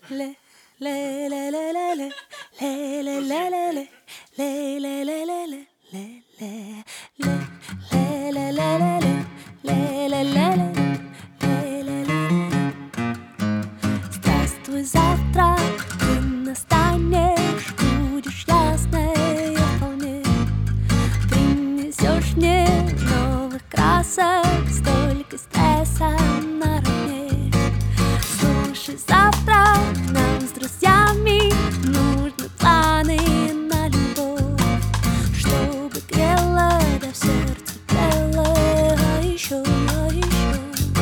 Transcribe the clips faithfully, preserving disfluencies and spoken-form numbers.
Здравствуй, завтра ты настанешь, будешь ясной вполне. Принесешь мне новых красок, столько стресса наравне. Слушай, завтра нам с друзьями нужны планы на любовь, чтобы грело, да в сердце пело, а еще, а еще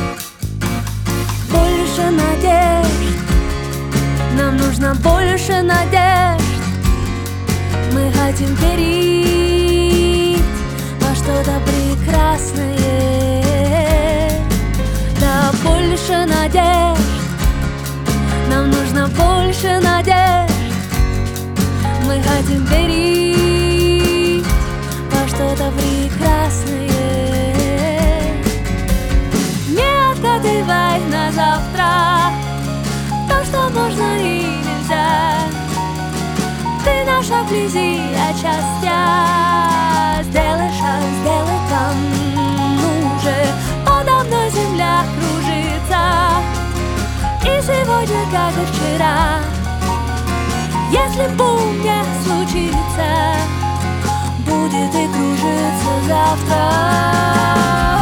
больше надежд. Нам нужно больше надежд. Мы хотим верить во что-то прекрасное. Да, больше надежд. Нам нужно больше надежд. Мы хотим верить во что-то прекрасное. Не откладывай на завтра то, что можно и нельзя. Ты наша вблизи, а частя. Сделай шаг, сделай там. Уже подо мной земля кружится, и сегодня, как и вчера. Если бум не случится, будет и кружится завтра.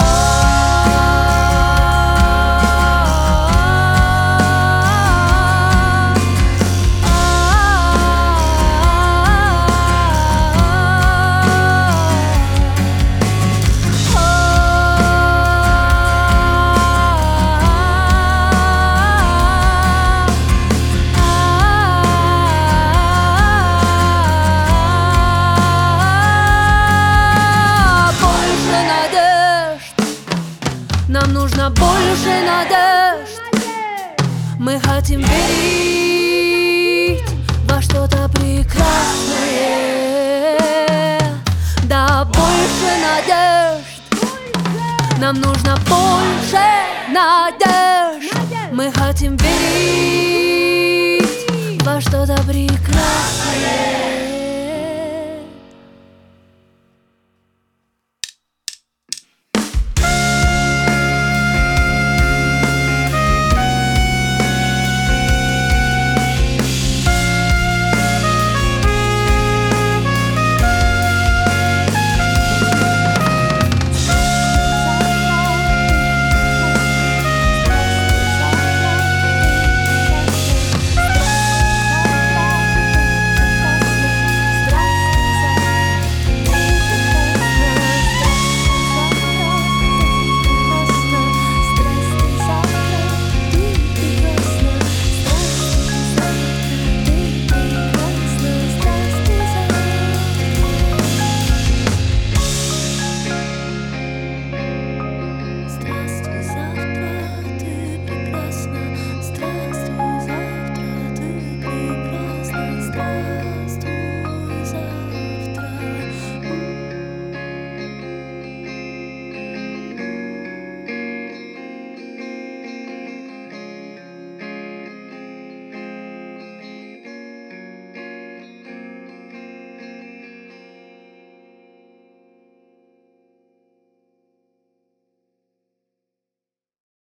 Нам нужно больше надежд. Мы хотим верить во что-то прекрасное. Да, больше надежд. Нам нужно больше надежд. Мы хотим верить во что-то прекрасное.